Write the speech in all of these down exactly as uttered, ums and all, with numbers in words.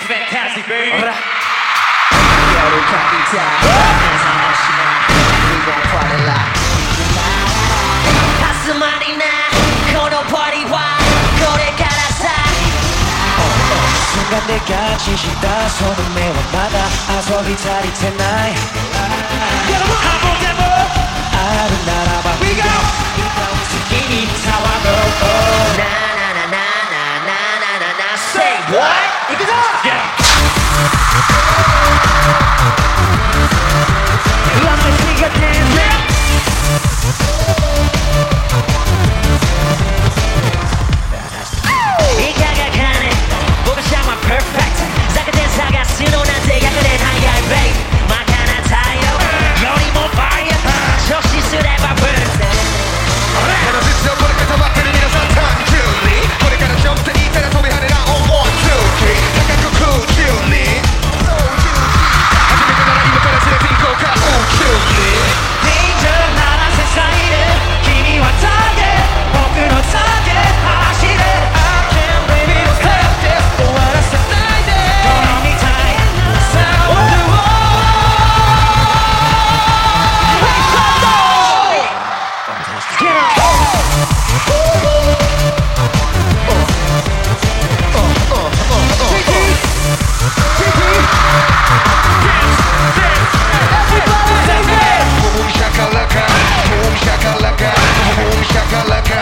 Fantastic, baby. We gon' party like 集まりなこのパーティーはこれからさ 순간 내가 지시다その目はまだ遊び足りてない 여러분 한 번 더 あるならば We go. 次に騒ごうななななななななな Say what? いくぞ Yeah. Let me see your dance. いかがかね僕シャワー perfect 逆で探すのなんて逆で早い babe まかな太陽よりも fire 調子すれば birthday この実をこれ固まってる皆さん単純にこれからちょっといいから飛び跳ねな On one two three 高く空中に初めてなら今から連れて行こうか宇宙に Danger ならせさいで君はターゲット僕のターゲット走れ I can't believe it stop this 終わらせないでこのみたいさあ我々 Boom shakalaka, boom shakalaka, boom shakalaka,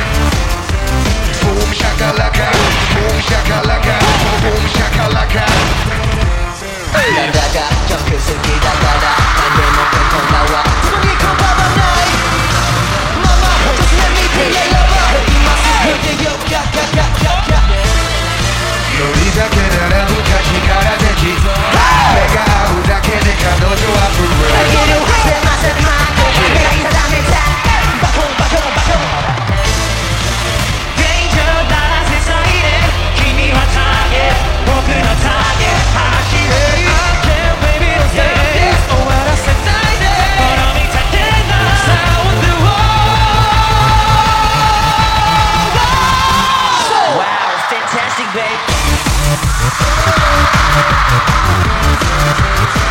boom shakalaka, boom shakalaka, boom shakalaka. なんだか曲好きだから何でも結婚だわそこにこだわないママ突然見てやろう今すぐでよガガガガガノリだけなら昔からでき目が合うだけで彼女は震えるせませまこれが定めたバコンバコンバコン Danger ならせさいで君はターゲット僕のターゲット走れ I can't baby don't stop this 終わらせないでこの見たけな Sound the world Wow, fantastic, babe.